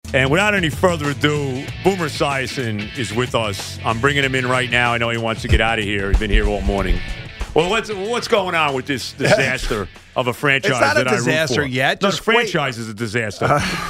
And without any further ado, Boomer Esiason is with us. I'm bringing him in right now. I know he wants to get out of here. He's been here all morning. Well, what's going on with this disaster of a franchise it's not that a disaster I root for? yet. No, Just the franchise is a disaster.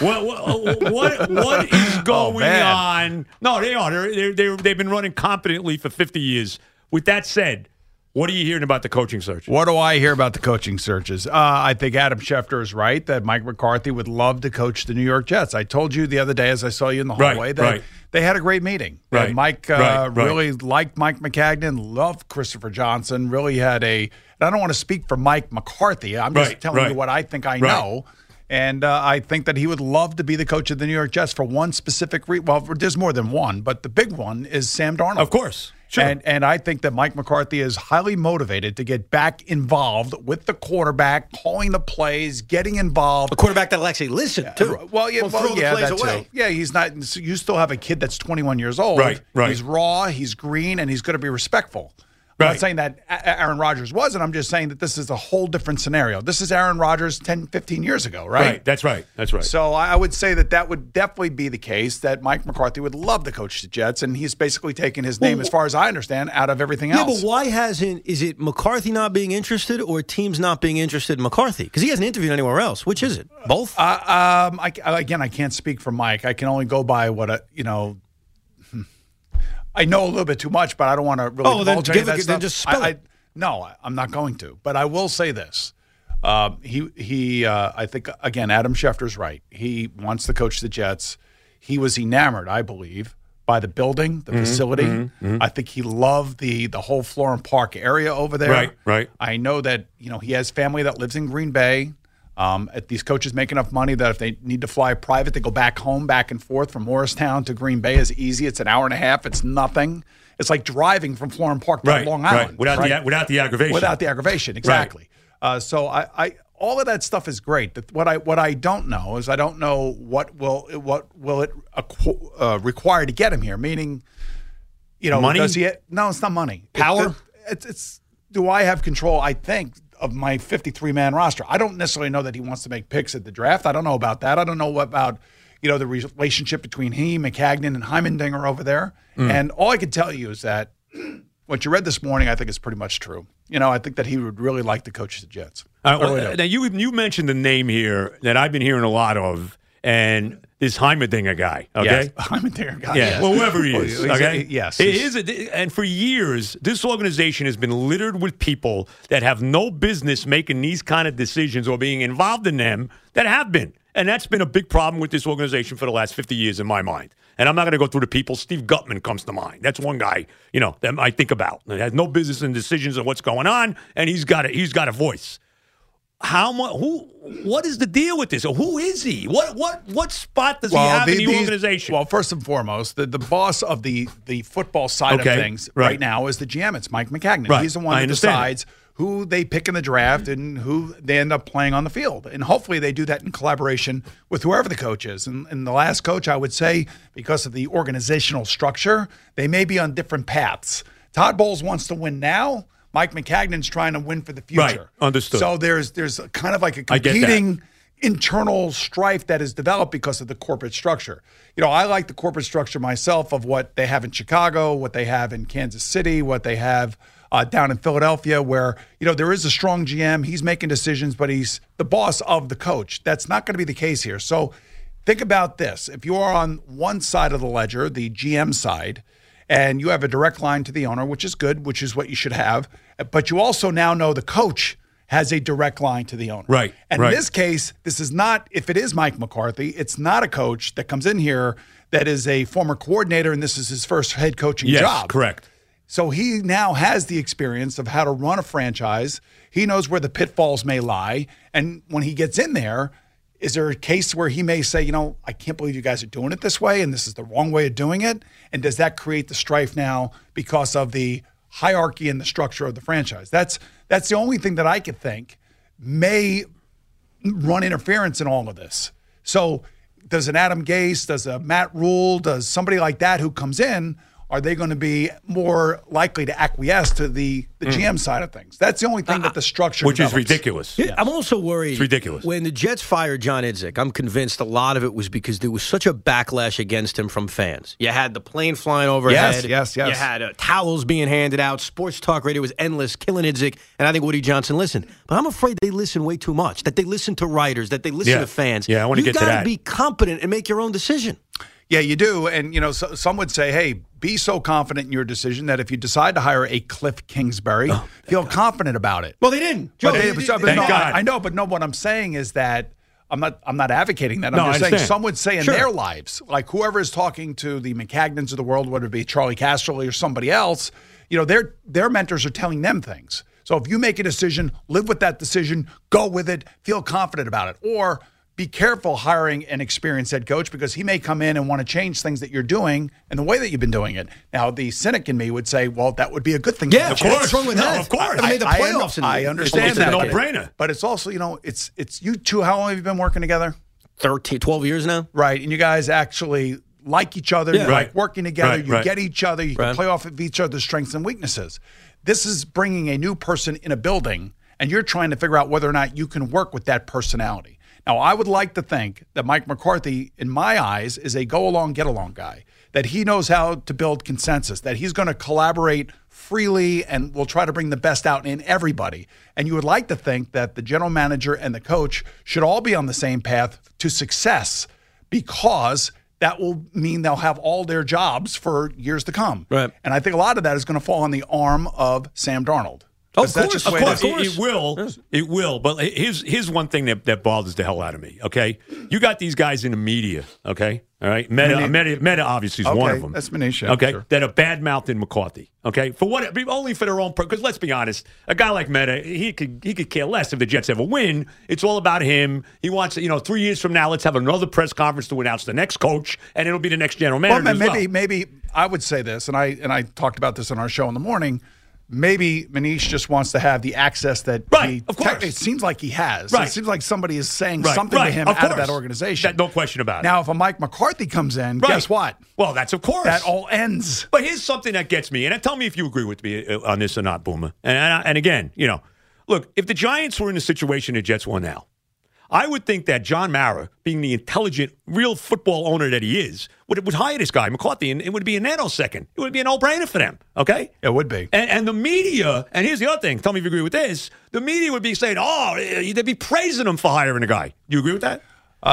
What is going on? No, they are. They've been running competently for 50 years. With that said, what are you hearing about the coaching search? What do I hear about the coaching searches? I think Adam Schefter is right that Mike McCarthy would love to coach the New York Jets. I told you the other day as I saw you in the hallway that they had a great meeting. Right. Mike really liked Mike Maccagnan, loved Christopher Johnson, really had I don't want to speak for Mike McCarthy. I'm just telling you what I think I know. And I think that he would love to be the coach of the New York Jets for one specific reason. Well, there's more than one, but the big one is Sam Darnold. Of course. Sure. And I think that Mike McCarthy is highly motivated to get back involved with the quarterback, calling the plays, getting involved. A quarterback that'll actually listen, too. Throw the plays away. Too. Yeah, he's not. You still have a kid that's 21 years old. Right. He's raw, he's green, and he's going to be respectful. I'm not saying that Aaron Rodgers wasn't. I'm just saying that this is a whole different scenario. This is Aaron Rodgers 10, 15 years ago, right? That's right. So I would say that would definitely be the case, that Mike McCarthy would love to coach the Jets, and he's basically taken his name, as far as I understand, out of everything else. Yeah, but why is it McCarthy not being interested or teams not being interested in McCarthy? Because he hasn't interviewed anywhere else. Which is it? Both? I can't speak for Mike. I can only go by what, I know a little bit too much, but I don't want to really divulge any of that stuff. Then just spill it. No, I'm not going to. But I will say this. I think, again, Adam Schefter's right. He wants to coach the Jets. He was enamored, I believe, by the building, the facility. I think he loved the whole Florham Park area over there. Right. I know that he has family that lives in Green Bay. These coaches make enough money that if they need to fly private, they go back home, back and forth from Morristown to Green Bay is easy. It's an hour and a half. It's nothing. It's like driving from Florham Park to Long Island. Without the aggravation. Without the aggravation, exactly. So I all of that stuff is great. What I don't know is I don't know what will it require to get him here. Meaning, money? No, it's not money. Power? It's do I have control? I think of my 53-man roster. I don't necessarily know that he wants to make picks at the draft. I don't know about that. I don't know about the relationship between he, Maccagnan, and Heimendinger over there. And all I can tell you is that what you read this morning, I think is pretty much true. I think that he would really like to coach the Jets. Now you mentioned the name here that I've been hearing a lot of, and this Heimendinger guy. Okay, yes, Heimendinger guy. Yeah, yes. well, whoever he is. Okay, yes. And for years, this organization has been littered with people that have no business making these kind of decisions or being involved in them that have been. And that's been a big problem with this organization for the last 50 years in my mind. And I'm not going to go through the people. Steve Gutman comes to mind. That's one guy, that I think about. That has no business in decisions of what's going on, and he's got a voice. What is the deal with this? Or who is he? What spot does he have in the organization? Well, first and foremost, the boss of the football side of things right now is the GM. It's Mike Maccagnan. Right. He's the one who decides who they pick in the draft and who they end up playing on the field. And hopefully they do that in collaboration with whoever the coach is. And the last coach, I would say, because of the organizational structure, they may be on different paths. Todd Bowles wants to win now. Mike Maccagnan's trying to win for the future. Right, understood. So there's kind of like a competing internal strife that is developed because of the corporate structure. I like the corporate structure myself of what they have in Chicago, what they have in Kansas City, what they have down in Philadelphia, where, there is a strong GM. He's making decisions, but he's the boss of the coach. That's not going to be the case here. So think about this. If you are on one side of the ledger, the GM side, and you have a direct line to the owner, which is good, which is what you should have. But you also now know the coach has a direct line to the owner. Right. And in this case, this is not, if it is Mike McCarthy, it's not a coach that comes in here that is a former coordinator and this is his first head coaching job. Yes, correct. So he now has the experience of how to run a franchise. He knows where the pitfalls may lie. And when he gets in there, is there a case where he may say, I can't believe you guys are doing it this way and this is the wrong way of doing it? And does that create the strife now because of the hierarchy and the structure of the franchise? That's the only thing that I could think may run interference in all of this. So does an Adam Gase, does a Matt Rule, does somebody like that who comes in, are they going to be more likely to acquiesce to the GM side of things? That's the only thing that the structure Which develops. is ridiculous. Yeah, I'm also worried. It's ridiculous. When the Jets fired John Idzik, I'm convinced a lot of it was because there was such a backlash against him from fans. You had the plane flying overhead. Yes. You had towels being handed out. Sports talk radio was endless, killing Idzik. And I think Woody Johnson listened. But I'm afraid they listen way too much, that they listen to writers, that they listen to fans. Yeah, I want to get to that. You got to be competent and make your own decision. Yeah, you do. And, so, some would say, hey, be so confident in your decision that if you decide to hire a Cliff Kingsbury, feel confident about it. Well, they didn't. Joe, I know, but what I'm saying is that I'm not advocating that. I'm just saying some would say in their lives, like whoever is talking to the McCagnons of the world, whether it be Charlie Casserly or somebody else, their mentors are telling them things. So if you make a decision, live with that decision, go with it, feel confident about it. Or be careful hiring an experienced head coach because he may come in and want to change things that you're doing and the way that you've been doing it. Now, the cynic in me would say, well, that would be a good thing. Yeah, of course. What's wrong with that? Of course. They made the playoffs. I understand that. It's a no-brainer. But it's also, it's you two, how long have you been working together? 12 years now. Right. And you guys actually like each other. Yeah. You like working together. Right. You get each other. You can play off of each other's strengths and weaknesses. This is bringing a new person in a building, and you're trying to figure out whether or not you can work with that personality. Now, I would like to think that Mike McCarthy, in my eyes, is a go-along, get-along guy, that he knows how to build consensus, that he's going to collaborate freely and will try to bring the best out in everybody. And you would like to think that the general manager and the coach should all be on the same path to success because that will mean they'll have all their jobs for years to come. Right. And I think a lot of that is going to fall on the arm of Sam Darnold. Of course. It will. It will. But here's one thing that bothers the hell out of me, okay? You got these guys in the media, okay? All right? Meta obviously is one of them. That's Manish. Okay? Sure. That are bad-mouthing McCarthy, okay? For what? Only for their own purpose. Because let's be honest, a guy like Meta, he could care less if the Jets ever win. It's all about him. He wants, 3 years from now, let's have another press conference to announce the next coach, and it'll be the next general manager. Well, maybe I would say this, and I talked about this on our show in the morning. Maybe Manish just wants to have the access that it seems like he has. Right. It seems like somebody is saying something to him out of that organization. No question about it. Now, if a Mike McCarthy comes in, guess what? Well, that's of course. That all ends. But here's something that gets me, and tell me if you agree with me on this or not, Boomer. And again, look, if the Giants were in the situation the Jets were now, I would think that John Mara, being the intelligent, real football owner that he is, would hire this guy, McCarthy, and it would be a nanosecond. It would be a no-brainer for them, okay? It would be. And the media, and here's the other thing, tell me if you agree with this, the media would be saying, they'd be praising him for hiring a guy. Do you agree with that?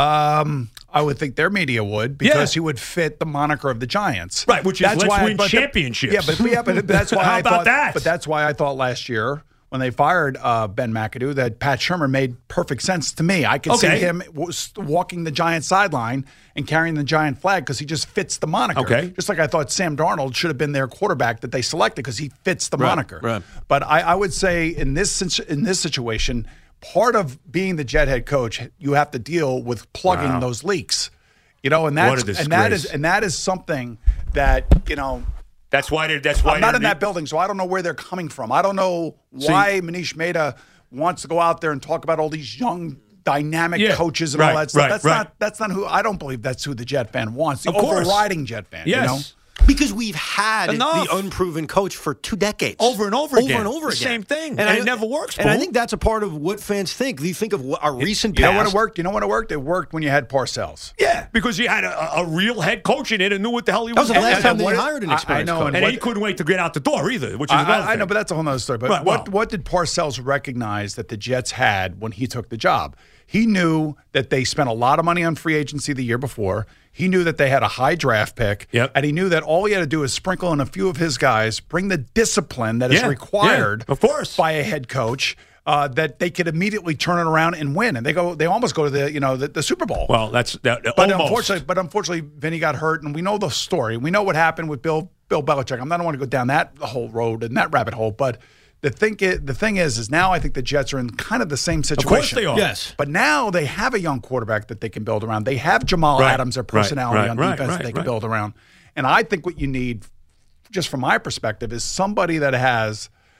I would think their media would because he would fit the moniker of the Giants. Right, which is let's win championships. But that's why How about that? But that's why I thought last year when they fired Ben McAdoo that Pat Shurmur made perfect sense to me. I could see him walking the Giant sideline and carrying the Giant flag because he just fits the moniker. Okay. Just like I thought Sam Darnold should have been their quarterback that they selected because he fits the moniker. Right. But I would say in this situation, part of being the Jet head coach, you have to deal with plugging those leaks. And that is something that That's why. I'm not in that building, so I don't know where they're coming from. I don't know why Manish Mehta wants to go out there and talk about all these young, dynamic coaches and all that stuff. That's not who. I don't believe that's who the Jet fan wants. The overriding Jet fan. Yes. Because we've had the unproven coach for 2 decades. Over and over again. The same thing. And it never works. And I think that's a part of what fans think. You think of our recent past. You know when it worked? It worked when you had Parcells. Yeah, because you had a real head coach in it and knew what the hell he was doing. That was the last time they hired hired an experienced coach. And he couldn't wait to get out the door either, which is another thing. I know, but that's a whole other story. But what did Parcells recognize that the Jets had when he took the job? He knew that they spent a lot of money on free agency the year before. He knew that they had a high draft pick. Yep. And he knew that all he had to do is sprinkle in a few of his guys, bring the discipline that is required of course. by a head coach, that they could immediately turn it around and win. And they almost go to the Super Bowl. Well, that's almost. Unfortunately, Vinny got hurt, and we know the story. We know what happened with Bill Belichick. I don't want to go down that whole road and that rabbit hole, but the thing is now I think the Jets are in kind of the same situation. Of course they are. Yes. But now they have a young quarterback that they can build around. They have Jamal Adams, their personality on defense that they can build around. And I think what you need, just from my perspective, is somebody that has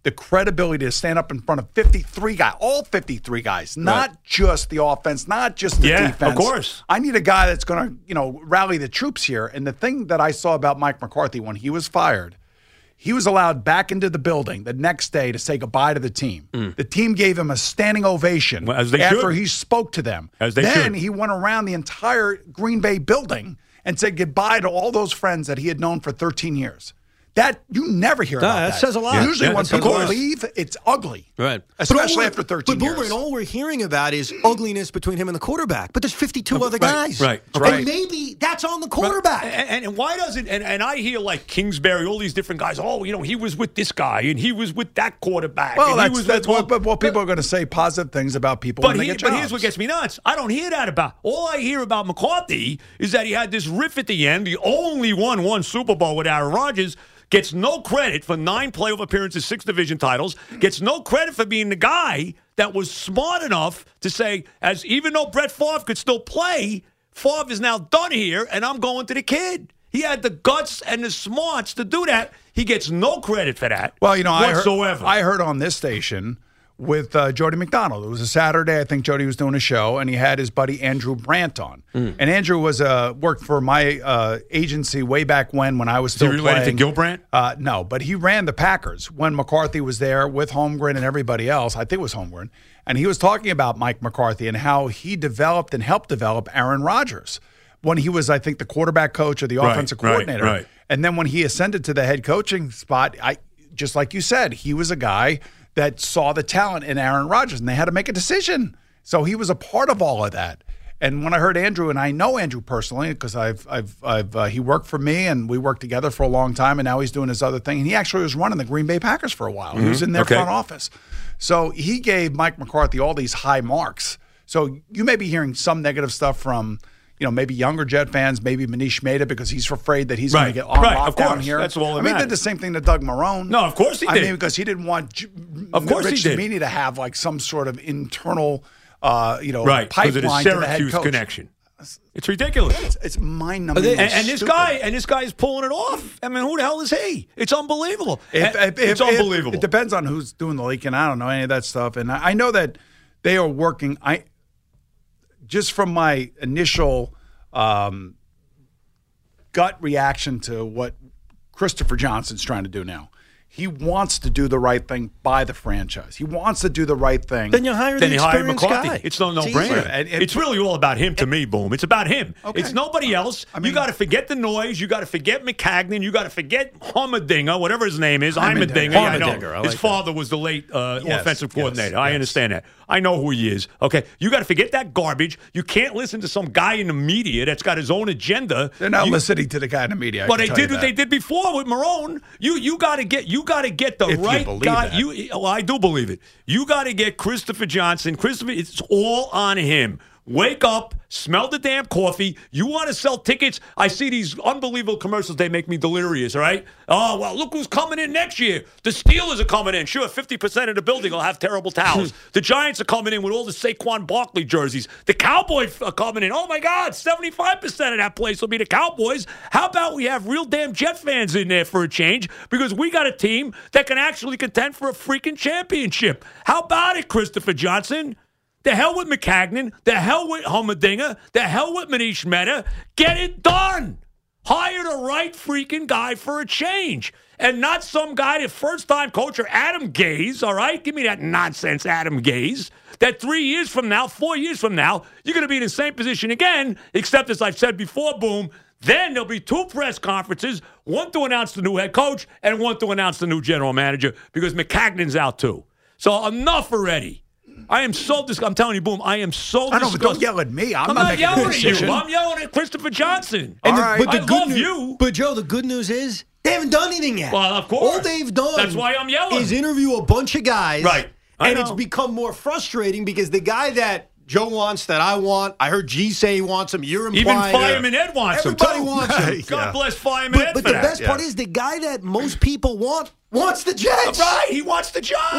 the credibility to stand up in front of 53 guys, all 53 guys, not just the offense, not just the defense. Of course. I need a guy that's going to, rally the troops here. And the thing that I saw about Mike McCarthy when he was fired, he was allowed back into the building the next day to say goodbye to the team. The team gave him a standing ovation after he spoke to them. Then he went around the entire Green Bay building and said goodbye to all those friends that he had known for 13 years. That you never hear about that. That says a lot. Usually when people leave, it's ugly. Right. Especially after 13 years. But Boomer, and all we're hearing about is ugliness between him and the quarterback. But there's 52 other guys. Right. And maybe that's on the quarterback. And why doesn't and I hear like Kingsbury, all these different guys, he was with this guy and he was with that quarterback. Well, that's what people are going to say positive things about people when they get jobs. But here's what gets me nuts. I don't hear that about. All I hear about McCarthy is that he had this riff at the end, the only won Super Bowl with Aaron Rodgers. Gets no credit for 9 playoff appearances, 6 division titles. Gets no credit for being the guy that was smart enough to say, even though Brett Favre could still play, Favre is now done here, and I'm going to the kid. He had the guts and the smarts to do that. He gets no credit for that. Well, whatsoever. I heard on this station with Jody McDonald. It was a Saturday. I think Jody was doing a show, and he had his buddy Andrew Brandt on. And Andrew was worked for my agency way back when I was still playing. Related to Gil Brandt? No, but he ran the Packers when McCarthy was there with Holmgren and everybody else. I think it was Holmgren. And he was talking about Mike McCarthy and how he developed and helped develop Aaron Rodgers when he was, I think, the quarterback coach or the offensive coordinator. Right. And then when he ascended to the head coaching spot, just like you said, he was a guy that saw the talent in Aaron Rodgers, and they had to make a decision. So he was a part of all of that. And when I heard Andrew, and I know Andrew personally because he worked for me, and we worked together for a long time, and now he's doing his other thing. And he actually was running the Green Bay Packers for a while. He was in their front office. So he gave Mike McCarthy all these high marks. So you may be hearing some negative stuff from maybe younger Jet fans, maybe Manish Mehta, because he's afraid that he's going to get on lockdown here. That's all he did the same thing to Doug Marrone. No, of course he did. Because he didn't want Rich Cimini to have like some sort of internal, pipeline because of the to the head Syracuse coach. connection. It's ridiculous. It's mind-numbing. And this guy is pulling it off. I mean, who the hell is he? It's unbelievable. It's unbelievable. It depends on who's doing the leaking. I don't know any of that stuff. And I know that they are working. Just from my initial gut reaction to what Christopher Johnson's trying to do now. He wants to do the right thing by the franchise. He wants to do the right thing. Then you hire the experienced guy. It's no-brainer. It's really all about him to me, Boom. It's about him. Okay. It's nobody else. You got to forget the noise. You got to forget McCagnon. You got to forget Humdinger, whatever his name is. Heimerdinger. I know. His father was the late offensive coordinator. I understand that. I know who he is. Okay, you got to forget that garbage. You can't listen to some guy in the media that's got his own agenda. They're not listening to the guy in the media. But they did what they did before with Marrone. You got to get the right guy. I do believe it. You got to get Christopher Johnson. It's all on him. Wake up, smell the damn coffee. You want to sell tickets? I see these unbelievable commercials. They make me delirious, all right? Oh, well, look who's coming in next year. The Steelers are coming in. Sure, 50% of the building will have terrible towels. The Giants are coming in with all the Saquon Barkley jerseys. The Cowboys are coming in. Oh, my God, 75% of that place will be the Cowboys. How about we have real damn Jet fans in there for a change? Because we got a team that can actually contend for a freaking championship. How about it, Christopher Johnson? The hell with McCagnon. The hell with Humdinger. The hell with Manish Mehta. Get it done. Hire the right freaking guy for a change. And not some guy, the first-time coach, or Adam Gase, all right? Give me that nonsense, Adam Gase. That 3 years from now, 4 years from now, you're going to be in the same position again, except, as I've said before, Boom, then there'll be 2 press conferences, one to announce the new head coach and one to announce the new general manager, because McCagnon's out too. So enough already. I am so disgusted. I'm telling you, Boom, I am so disgusted. I know, but don't yell at me. I'm not yelling at you. I'm yelling at Christopher Johnson. And I love you. But, Joe, the good news is they haven't done anything yet. Well, of course. All they've done That's why I'm yelling. is interview a bunch of guys. Right. And it's become more frustrating because the guy that Joe wants, that I want, I heard G say he wants him, you're implying. Even Fireman Ed wants him, too. Everybody wants him. God bless Fireman Ed But the best part is the guy that most people wants the Jets. Right, he wants the job.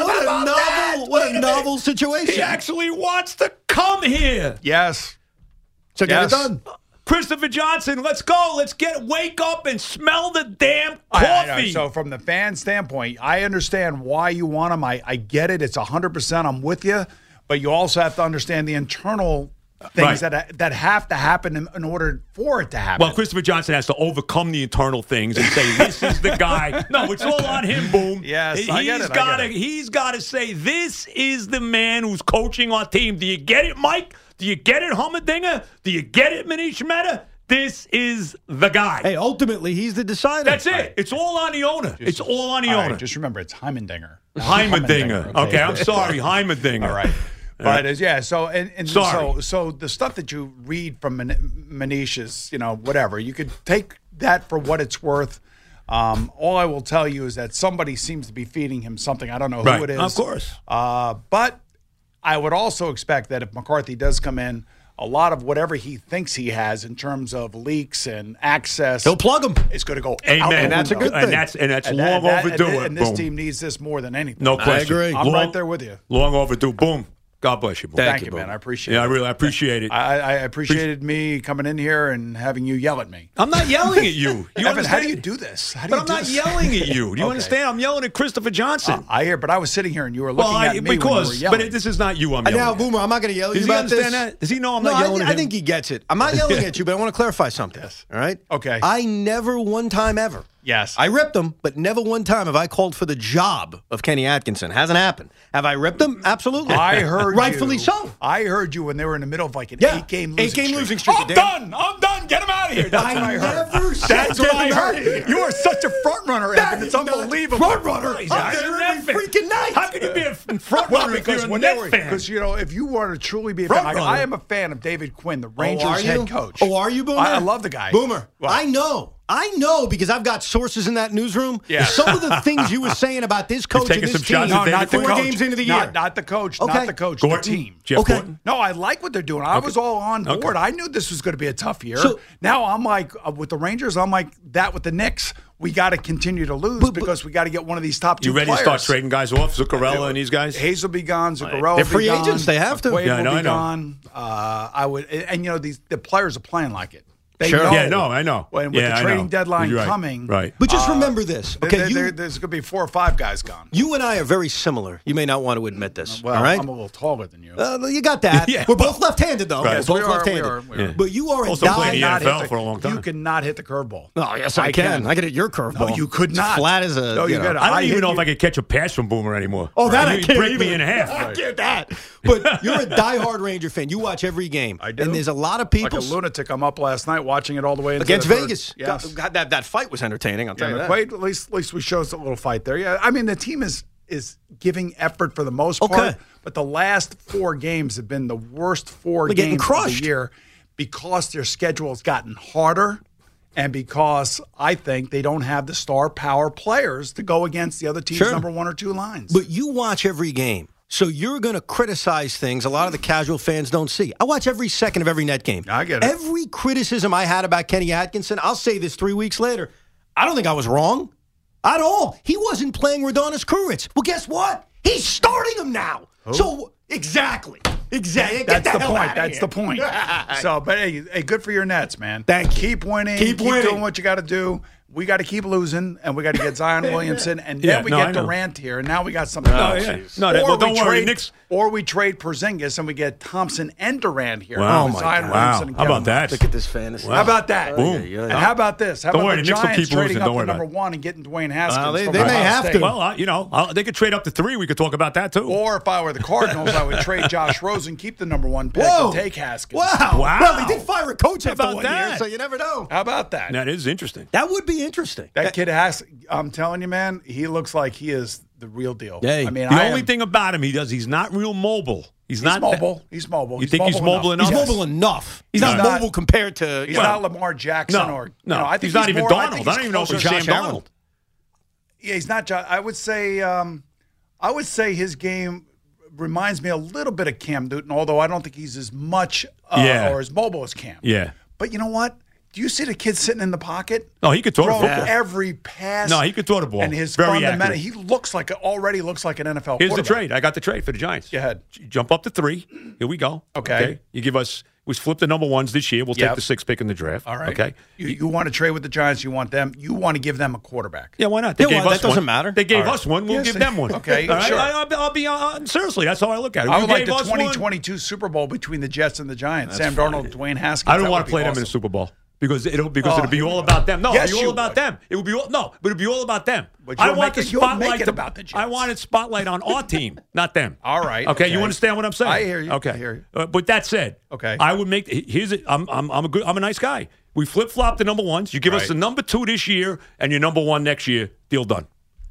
What a novel situation. He actually wants to come here. Yes. So get it done. Christopher Johnson, let's go. Wake up and smell the damn coffee. So from the fan standpoint, I understand why you want him. I get it. It's 100%. I'm with you. But you also have to understand the internal things that have to happen in order for it to happen. Well, Christopher Johnson has to overcome the internal things and say, this is the guy. No, it's all on him, Boom. Yes, I get it. He's got to say, this is the man who's coaching our team. Do you get it, Mike? Do you get it, Hummerdinger? Do you get it, Manish Mehta? This is the guy. Hey, ultimately, he's the decider. That's it. It's all on the owner. It's all on the owner. Right, just remember, it's Heimendinger. Heimendinger. Okay, I'm sorry, Heimendinger. All right. But so the stuff that you read from Manish is, whatever. You could take that for what it's worth. All I will tell you is that somebody seems to be feeding him something. I don't know who it is. Of course. But I would also expect that if McCarthy does come in, a lot of whatever he thinks he has in terms of leaks and access, he'll plug them. It's going to go Amen. out. And that's a good thing. And that's long overdue. And this team needs this more than anything. No question. I agree. I'm right there with you. Long overdue. Boom. God bless you, Boom. Thank you, man. I appreciate it. Yeah, I really appreciate it. I appreciated me coming in here and having you yell at me. I'm not yelling at you. Evan, how do you do this? But I'm not yelling at you. Do you understand? I'm yelling at Christopher Johnson. I hear, but I was sitting here and you were looking at me when you were yelling. But this is not you I'm yelling now, at. Boomer, I'm not going to yell at you about this. Does he understand that? Does he know I'm not yelling at him? I think he gets it. I'm not yelling at you, but I want to clarify something. Yes. All right? Okay. I never one time ever. Yes. I ripped him, but never one time have I called for the job of Kenny Atkinson. Hasn't happened. Have I ripped him? Absolutely. I heard rightfully you. so. I heard you when they were in the middle of like an 8-game losing streak. I'm done. Get him out of here. That's what I heard. That's what I heard. You are such a front runner, Evan. It's unbelievable. Front runner. He's I'm there every freaking night. How can you be a front runner if you're a Net fan? Because, if you were to truly be a fan, I am a fan of David Quinn, the Rangers head coach. Oh, are you, Boomer? I love the guy. Boomer, Well, I know because I've got sources in that newsroom. Yeah. Some of the things you were saying about this coach and this team. No, not the 4 coach. games into the year. Not the coach. Okay. Not the coach. Gordon? The team. Jeff Gordon? No, I like what they're doing. I was all on board. Okay. I knew this was going to be a tough year. So- now I'm like, with the Rangers, I'm like that with the Knicks. We got to continue to lose because we got to get one of these top 2 You ready players. to start trading guys off, Zuccarello and these guys? Hayes will be gone. Zuccarello They're will free be gone. agents. They have to. McQuaid Yeah, I will know, be I know. gone. I would, and the players are playing like it. They Sure. know. Yeah, no, I know. When with Yeah, the I trading know. deadline You're right. coming, Right. But just remember this, okay? there's going to be 4 or 5 guys gone. You and I are very similar. You may not want to admit this. Well, all right? I'm a little taller than you. You got that. Yeah, We're both left-handed, though. Right. We're Yes, both we are, left-handed. we are. But you are Also a played in the die. NFL for a long time. You cannot hit the curveball. Oh, yes, I can. I can hit your curveball. No, you could not. It's flat as a. No, you got. I don't even hit know you. if I could catch a pass from Boomer anymore. Oh, that I He'd can't break either. me in half. I get that. But you're a diehard Ranger fan. You watch every game. I do. And there's a lot of Like people. a lunatic. I'm up last night watching it all the way into Against the third. Vegas. Yes. God, that fight was entertaining, I'll tell you that. Wait, at least we showed a little fight there. Yeah, I mean the team is giving effort for the most part, Okay. but the last 4 games have been the worst 4 They're getting games of crushed. the year because their schedule has gotten harder. And because I think they don't have the star power players to go against the other team's Sure. number 1 or 2 lines. But you watch every game. So you're going to criticize things a lot of the casual fans don't see. I watch every second of every Net game. I get it. Every criticism I had about Kenny Atkinson, I'll say this 3 weeks later. I don't think I was wrong at all. He wasn't playing Radonis Kuric. Well, guess what? He's starting him now. So, exactly. Get That's the hell point. outta That's here. the point. So, but hey, good for your Nets, man. Thank you. Keep winning. Keep winning. doing what you got to do. We got to keep losing, and we got to get Zion Williamson, and then Yeah, we no, get I know. Durant here, and now we got something Oh, else. yeah. No, well, don't worry, Knicks. Or we trade Porzingis, and we get Thompson and Durant here. Wow. with Oh, my Zion God. Williamson and How Kevin about that? Love. Look at this fantasy. How about that? Boom. And how about this? How Don't about worry, the the Knicks will Giants keep trading losing. up Don't to worry about number 1 and getting Dwayne Haskins? they from may Ohio have State? to. Well, they could trade up to 3. We could talk about that too. Or if I were the Cardinals, I would trade Josh Rosen, keep the number 1 pick, Whoa. and take Haskins. Wow. Wow. Well, they did fire a coach after about 1 year, that? so you never know. How about that? That is interesting. That would be interesting. That kid has. I'm telling you, man. He looks like he is the real deal. Hey. I mean, The only thing about him, he's not real mobile. He's not mobile. He's mobile. You think he's mobile enough? He's Yes. mobile enough. He's He's not not- mobile compared to. He's you know. not Lamar Jackson No, or I think he's not even more, Donald. I think don't he's even know if closer it's to Sam Darnold. Yeah, he's not. I would say his game reminds me a little bit of Cam Newton, although I don't think he's as much or as mobile as Cam. Yeah. But you know what? Do you see the kid sitting in the pocket? No, he could throw the Throw football. every pass. No, he could throw the ball. And his Very fundamental, accurate. he already looks like an NFL Here's the quarterback. trade. I got the trade for the Giants. Go ahead. Jump up to 3. Here we go. Okay. You give us was flip the number ones this year. We'll take the 6th pick in the draft. All right. Okay. You want to trade with the Giants. You want to give them a quarterback. Yeah, why not? They gave us that doesn't one. matter. They gave us one. We'll give them one. Okay, All right? sure. I'll be seriously. That's how I look at it. I You would like gave the us one. 2022 Super Bowl between the Jets and the Giants. Sam Darnold, Dwayne Haskins. I don't That want would to play be them in awesome. the Super Bowl. Because it'll be all about them. No, Yes, it'll be you all about would. them. It will be but it'll be all about them. But I you'll want make the it- you'll spotlight. make it about the Jets. I want it spotlight on our team, not them. All right, Okay, you okay. understand what I'm saying? I hear you. Okay. I hear you. But that said, Okay. I would make. I'm a nice guy. We flip flop the number ones. You give us Right. the number 2 this year and your number 1 next year. Deal done.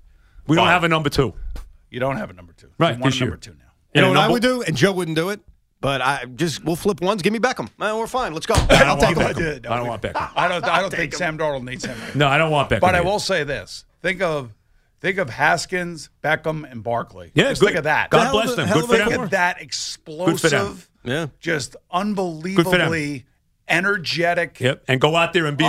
We don't Fine. have a number 2. You don't have a number 2. Right, You want this a year. number 2 now. You know And what a I number- would do, and Joe wouldn't do it. But we'll flip ones. Give me Beckham. We're fine. Let's go. I I'll don't take want him. Beckham. I don't want Beckham. I don't think Sam Darnold needs him. No, I don't want Beckham. But I either. will say this: think of Haskins, Beckham, and Barkley. Yeah, Just good. think of that. God bless them. Good for Think them. of that Good for explosive, Yeah. just unbelievably energetic. Yep, and go out there and beat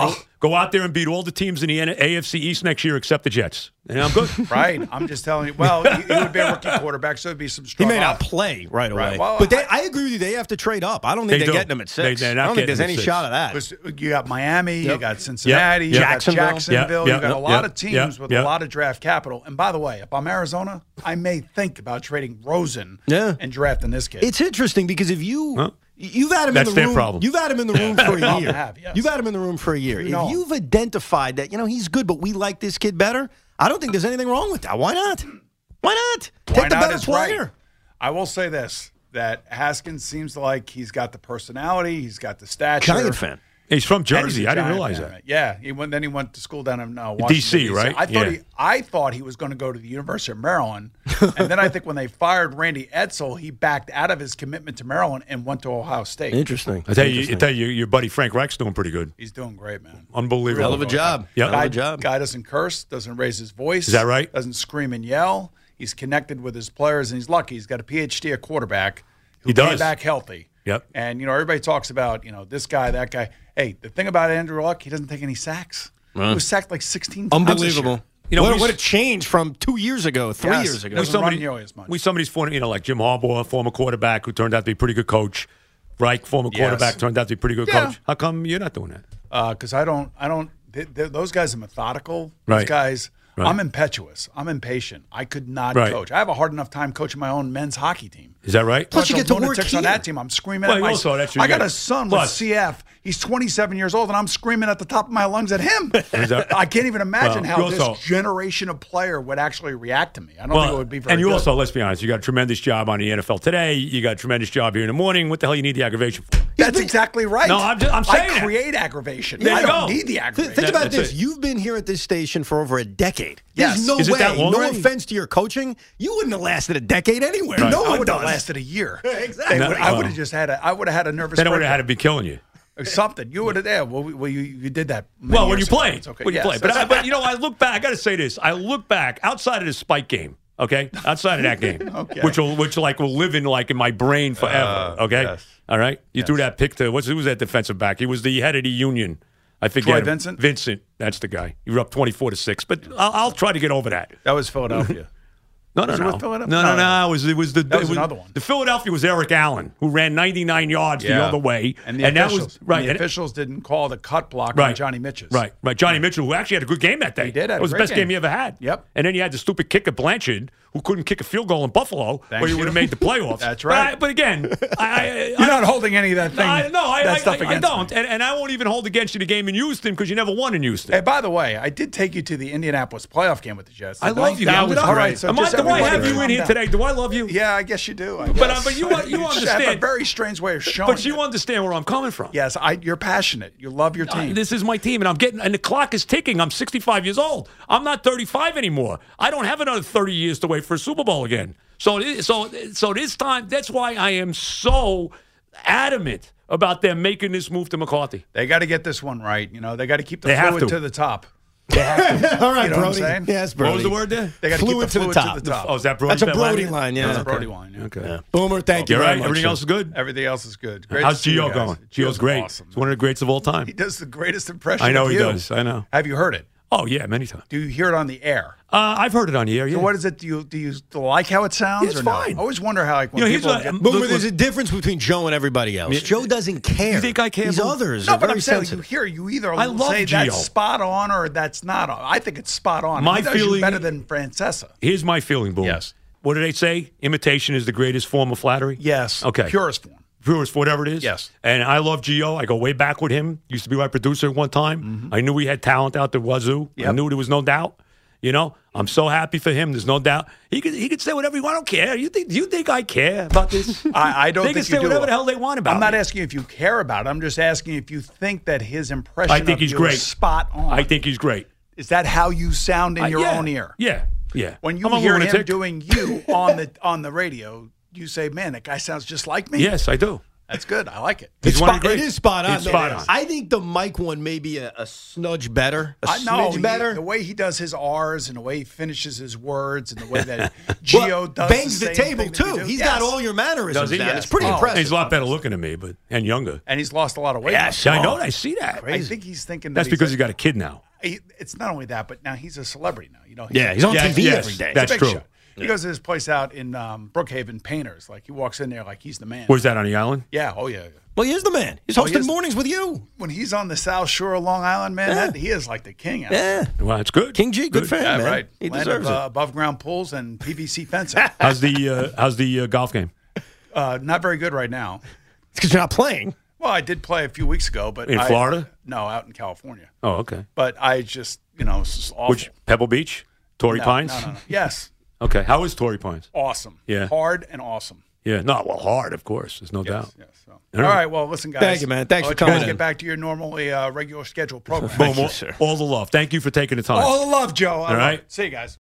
Oh. all the teams in the AFC East next year except the Jets. And I'm good. Right. I'm just telling you. Well, he would be a rookie quarterback, so it'd be some He strong. may not offense. play right away. Right, well, but I agree with you. They have to trade up. I don't think They they're do. getting them at 6. They're not I don't think getting there's them any at 6. shot of that. Listen, you got Miami, you Yep. got Cincinnati, you got Jacksonville. Jacksonville, Yep, you got yep, a lot yep, of teams yep, with yep. a lot of draft capital. And by the way, if I'm Arizona, I may think about trading Rosen Yeah. and drafting this kid. It's interesting because if you've had him That's in the their room. problem. You've had him in the room for a Problem year. to have, yes. You've had him in the room for a year. You If know. you've identified that he's good, but we like this kid better, I don't think there's anything wrong with that. Why not? Why not? Why Take the not better is player. right. I will say this, that Haskins seems like he's got the personality, he's got the stature. Giant fan. He's from And he's Jersey. a I didn't Giant realize fan. that. Yeah, then he went to school down in Washington, DC, right? I thought he was going to go to the University of Maryland, and then I think when they fired Randy Edsel, he backed out of his commitment to Maryland and went to Ohio State. Interesting. I tell you, your buddy Frank Reich's doing pretty good. He's doing great, man. Unbelievable. Hell of a job. Yeah. Hell of a job. Guy doesn't curse, doesn't raise his voice. Is that right? Doesn't scream and yell. He's connected with his players, and he's lucky. He's got a PhD at quarterback who He came does. back healthy. Yep. And, everybody talks about, this guy, that guy. Hey, the thing about Andrew Luck, he doesn't take any sacks. He was sacked like 16 times this year. Unbelievable. What a change from 2 years ago, 3 Yes. years ago. Doesn't run nearly as much. Somebody's former, like Jim Harbaugh, former quarterback who turned out to be a pretty good coach. Reich, former quarterback, turned out to be a pretty good coach. How come you're not doing that? Because I don't. Those guys are methodical. Right. Those guys. Right. I'm impetuous. I'm impatient. I could not Right. coach. I have a hard enough time coaching my own men's hockey team. Is that right? Plus, you Bunch get of to work lunatics on here. that team. I'm screaming Well, at my. also, that's I you got got- a son plus- with CF. He's 27 years old, and I'm screaming at the top of my lungs at him. that- I can't even imagine Well, how you this also- generation of player would actually react to me. I don't think it would be very and you good. also, let's be honest, you got a tremendous job on the NFL Today. You got a tremendous job here in the morning. What the hell you need the aggravation for? That's exactly right. No, I'm saying I that. create aggravation. There I you don't go. need the aggravation. Think about That's this. it. You've been here at this station for over a decade. Yes. There's no Is it way, that long no already? offense to your coaching, you wouldn't have lasted a decade anywhere. Right. No I one would have does. lasted a year. Exactly. I would have just had I would have had a nervous Then I would have breakdown. had to be killing you. Or something. You would have there. Well, you did that. many Well, when you years ago. played. It's okay. When you Yes, played. But, that's- but I look back. I got to say this. I look back outside of the Spike game. Okay, outside of that game, Okay. which will live in my brain forever. Okay, yes. all right. You threw that pick to who was that defensive back? He was the head of the Union. I forget. Troy him. Vincent? Vincent, that's the guy. You were up 24-6, but I'll try to get over that. That was Philadelphia. No. Was it with Philadelphia? No. It was another one. The Philadelphia was Eric Allen, who ran 99 yards the other way, And the that officials, was right. The officials didn't call the cut block on Right. Johnny Mitchell. Right. Johnny Mitchell, who actually had a good game that day. He did have It was a the great best game game he ever had. Yep. And then you had the stupid kicker Blanchard, who couldn't kick a field goal in Buffalo, Thank where he you. would have made the playoffs. That's right. But again, You're not holding any of that thing. I against don't. me. And I won't even hold against you the game in Houston because you never won in Houston. Hey, by the way, I did take you to the Indianapolis playoff game with the Jets. I love you. That was All great. So do I just have everybody you in calm here down. today? Do I love you? Yeah, I guess you do. I But guess. you just have a understand. very strange way of showing. But you it. understand where I'm coming from. Yes, you're passionate. You love your team. This is my team, and the clock is ticking. I'm 65 years old. I'm not 35 anymore. I don't have another 30 years to wait for a Super Bowl again. So this time, that's why I am so adamant about them making this move to McCarthy. They got to get this one right. They got to keep the They have fluid to. to the top. All right, You know what I'm Brody. saying? Yes, Brody. What was the word there? They got to keep Fluid the to the fluid top. to the top. Oh, is that Brody? That's a Brody line, yeah. That's a Okay. Brody line. Yeah. Okay. Boomer, thank you You're very right. much. Everything sir. else is good. Everything else is good. Great How's to see you Gio guys. going? Gio's great. Awesome. He's one of the greats of all time. He does the greatest impression. I know of he you. does. I know. Have you heard it? Oh, yeah, many times. Do you hear it on the air? I've heard it on the air, yeah. So what is it? Do you like how it sounds? It's or no? fine. I always wonder how when here's people what- But there's a difference between Joe and everybody else. Joe doesn't care. You think I care, These Boo? others No, are but very I'm saying sensitive. you either I love say Gio. that's spot on or that's not on. I think it's spot on. My He does feeling- you better than Francesa. Here's my feeling, Boom. Yes. What do they say? Imitation is the greatest form of flattery? Yes. Okay. Purest form. Brewers, whatever it is. Yes. And I love Gio. I go way back with him. Used to be my producer at one time. I knew he had talent out the wazoo. I Yep. knew there was no doubt. You know, I'm so happy for him. There's no doubt. He could say whatever he wants. I don't care. Do you think I care about this? I don't They think can say you do. whatever the hell they want about I'm not me. asking if you care about it. I'm just asking if you think that his impression I think of he's you great. is spot on. I think he's great. Is that how you sound in your Yeah. own ear? Yeah. Yeah. When you I'm a hear him lunatic. doing you on the radio, you say, "Man, that guy sounds just like me." Yes, I do. That's good. I like it. He's one of the It greats. is spot on. It's spot on. I think the Mike one may be a smudge better, a smidge No, better. the way he does his R's and the way he finishes his words and the way that Gio Well, does bangs the the same table thing that you too. do. He's Yes. got all your mannerisms Does he? down. Yes. It's pretty Oh, impressive. He's a lot better looking than me, and younger. And he's lost a lot of weight. Yes. Yeah, I know. I see that. I think he's thinking That's that because he's got a kid now. It's not only that, but now he's a celebrity now. You know. Yeah, he's on Yes, TV yes. every day. That's It's a big true. show. He goes to this place out in Brookhaven, Painters. Like he walks in there like he's the man. Where's that on the island? Yeah. Oh yeah. Well, he is the man. He's he hosting is. mornings with you. When he's on the South Shore of Long Island, man, he is like the king. Out there. Yeah. Well, it's good. King G, good for him, Yeah, man. right. He Land deserves of, it. above ground pools and PVC fencing. How's the golf game Not very good right now. It's because you're not playing. Well, I did play a few weeks ago, but in Florida? No, out in California. Oh, okay. But I just, it's just awful. Which Pebble Beach, Torrey No, Pines? No. Yes, Okay. How is Torrey Pines? awesome. Yeah. Hard and awesome. Yeah. No, well, hard, of course. There's no doubt. Yes. So. All All right. right. Well, listen, guys. Thank you, man. Thanks I'll for let you guys coming in. Get back to your normally regular scheduled program. Boom. you, sir. All the love. Thank you for taking the time. All the love, Joe. All right. See you guys.